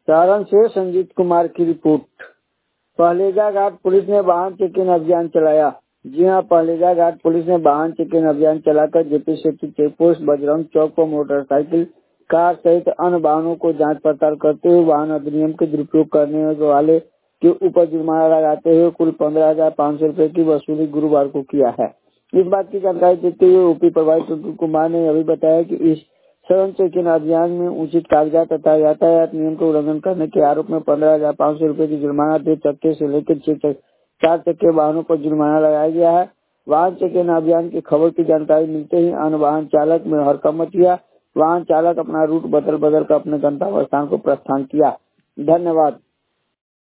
सारण से संजीत कुमार की report. Pahleja Ghat police ने वाहन चेकिंग अभियान चलाया। जी हां, पहलेजा घाट पुलिस ने वाहन चेकिंग अभियान चलाकर JP Setu check post, Bajrang Chowk पर मोटरसाइकिल, कार सहित अन्य वाहनों को जांच पड़ताल करते हुए वाहन अधिनियम के दुरुपयोग करने वाले के ऊपर जुर्माना लगाते हुए कुल 15,500 रुपए की वसूली गुरुवार को किया है। इस बात की जानकारी देते हुए ओपी प्रभारी टुटू कुमार ने अभी बताया कि इस सघन चेकिंग अभियान में उचित कागजात तथा यातायात नियम का उल्लंघन करने के आरोप में 15,500 रुपए की जुर्माना 2 चक्के से लेकर 4 चक्के वाहनों पर जुर्माना लगाया गया है। वाहन चेकिंग अभियान की खबर की जानकारी मिलते ही अन्य वाहन चालक में हड़कंप मच गया। वाहन चालक अपना रूट बदल कर अपने गंतव्य स्थान को प्रस्थान किया। धन्यवाद।